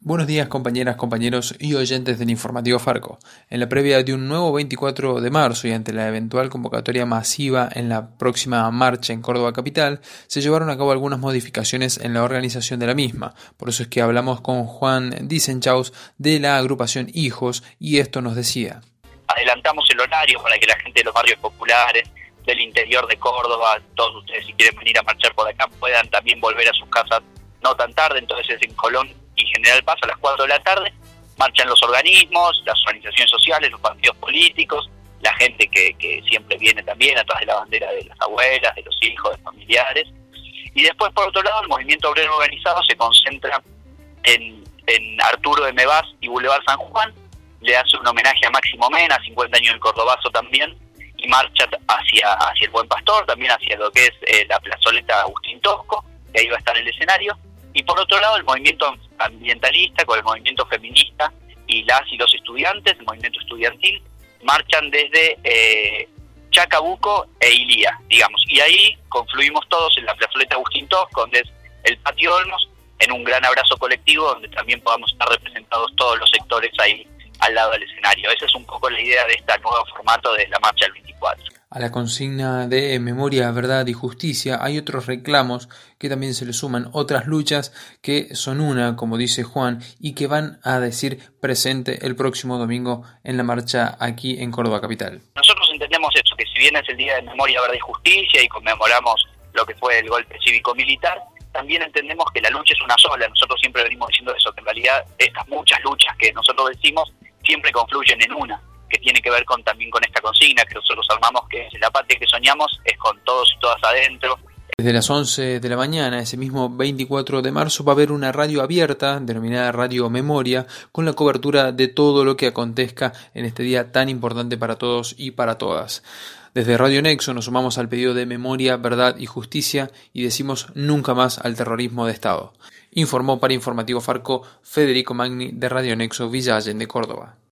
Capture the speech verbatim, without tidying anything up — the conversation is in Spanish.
Buenos días compañeras, compañeros y oyentes del Informativo Farco. En la previa de un nuevo veinticuatro de marzo y ante la eventual convocatoria masiva en la próxima marcha en Córdoba Capital, se llevaron a cabo algunas modificaciones en la organización de la misma. Por eso es que hablamos con Juan Disenchaus de la agrupación Hijos y esto nos decía. Adelantamos el horario para que la gente de los barrios populares, del interior de Córdoba, todos ustedes si quieren venir a marchar por acá puedan también volver a sus casas no tan tarde, entonces es en Colón y General Paz a las cuatro de la tarde, marchan los organismos, las organizaciones sociales, los partidos políticos, la gente que, que siempre viene también atrás de la bandera de las abuelas, de los hijos, de familiares. Y después, por otro lado, el movimiento obrero organizado se concentra en, en Arturo de Mevas y Boulevard San Juan, le hace un homenaje a Máximo Mena, cincuenta años del Cordobazo también, y marcha hacia, hacia el Buen Pastor, también hacia lo que es eh, la plazoleta Agustín Tosco, que ahí va a estar el escenario. Y por otro lado, el movimiento ambientalista con el movimiento feminista y las y los estudiantes, el movimiento estudiantil, marchan desde eh, Chacabuco e Ilía, digamos. Y ahí confluimos todos en la plazoleta Agustín Tosco, donde es el Patio Olmos, en un gran abrazo colectivo, donde también podamos estar representados todos los sectores ahí al lado del escenario. Esa es un poco la idea de este nuevo formato de la marcha del veinticuatro. A la consigna de memoria, verdad y justicia hay otros reclamos que también se le suman, otras luchas que son una, como dice Juan, y que van a decir presente el próximo domingo en la marcha aquí en Córdoba Capital. Nosotros entendemos eso, que si bien es el Día de Memoria, Verdad y Justicia y conmemoramos lo que fue el golpe cívico-militar, también entendemos que la lucha es una sola. Nosotros siempre venimos diciendo eso, que en realidad estas muchas luchas que nosotros decimos siempre confluyen en una, que tiene que ver con también con esta consigna que nosotros armamos, que es la patria que soñamos, es con todos y todas adentro. Desde las once de la mañana, ese mismo veinticuatro de marzo, va a haber una radio abierta, denominada Radio Memoria, con la cobertura de todo lo que acontezca en este día tan importante para todos y para todas. Desde Radio Nexo nos sumamos al pedido de memoria, verdad y justicia y decimos nunca más al terrorismo de Estado. Informó para Informativo Farco Federico Magni de Radio Nexo Villa Allende, Córdoba.